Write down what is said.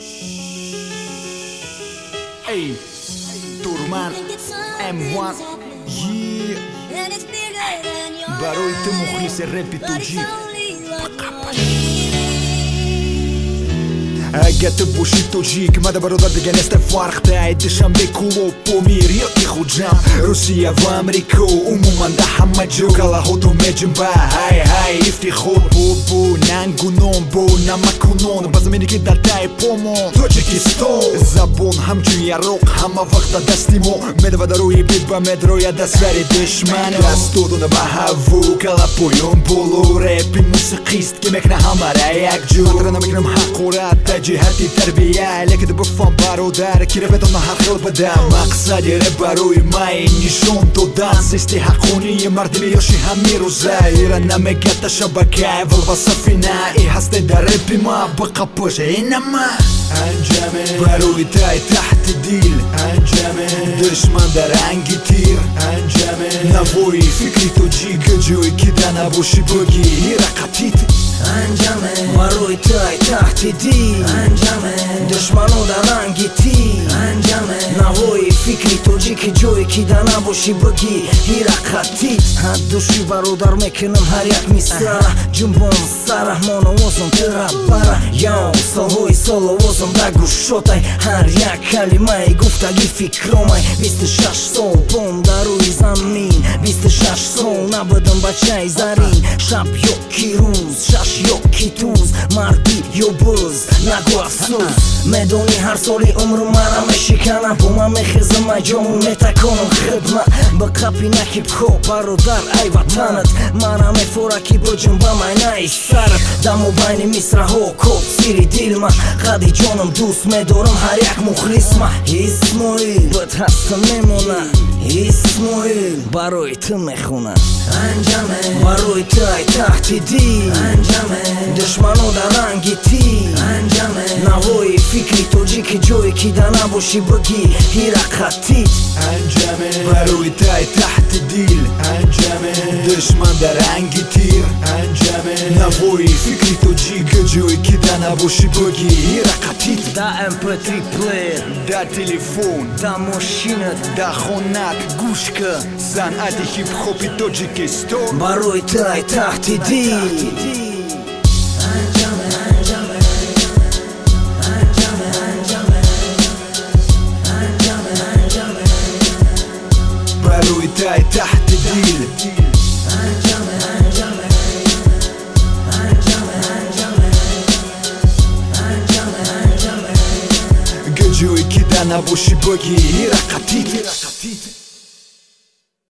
Ey, Турман, M1, yeah. برای تو مخلص رپ توجی اگه تو باشی توجیک مده برادر دیگه نسته فرق تایدشم به کلوب و میریاتی خودجم روسیه و امریکا عموما ده همه جو کلاها تو میجم با های های افتخار بو ننگونون بو نمکونون بازم اینی که در تای پومون توجیکستان زبون همچون یروق همه وقت دستیمو مده و دروی بیت با مدروی دست بری دشمنو دست دودونه با هفو کلا پویون بولو رپی موسیقیست که میکنه همه را یک جو مطره نمیکنم حقورت جهتی تربیه لکه دو بفهم برادر کی رو بدون هر خیل بدم مقصدی رو برای مای نشون دادن سیستی حقونی مردمی یاشی همی روزه ایران نمیگه تا شبکه ولو سفینه ای هسته در رپی ما بقا پوش اینما انجامه برای تای تحت دیل انجامه دشمن در انگی تیر انجامه نبوی فکری تو جیگه جوی که دا نباشی بگی هیره قطیت انجامه برای تای تحت دیل انجامه دشمنو در رنگی تیر انجامه نهایی فکری تو جیگه جوی که دا نباشی بگی هیره قطیت حدوشی برادر میکنم هر یک میسره جنبون سرحمان وزم تره بره یا سالهای سال وزم در گوشتای هر یک کلمه ای گفتگی فکرامای 26 سال بوم در روی زمین 26 سال نبودم بچه زرین شب یکی روز شش یکی توز مردی یا بز نگو افسوس میدونی هر سالی عمر مرا میشکنم با من میخیزم جامو میتکنم خدمت به قپی نکیب کو برادر ای وطنت مرا میفورکی بجم با من ای سرت دمو بین میسره ها کب سیری دیل من قدی جانم دوست میدارم هر یک مخلص من اسماعیل بد هستم میمونه اسماعیل برای تو میخونه انجامه برای تای تحت دیل انجامه دشمنو در رنگی تیر انجامه نوای فکری تو جیک جوی که دا نباشی بگی هیره قطیت انجامه برای تای تحت دیل انجامه دشمن در رنگی تیر انجامه نوای فکری تو جیک جوی که دا نباشی بگی هیره قطیت دا MP3 پلیر دا تلفون دا ماشینت دا خونت گوش که صنعت هیپ هاپی توجیکستان برای تای تحت دیل برای تای تحت دیل گجوی که دا نباشی بگی هیره قطیت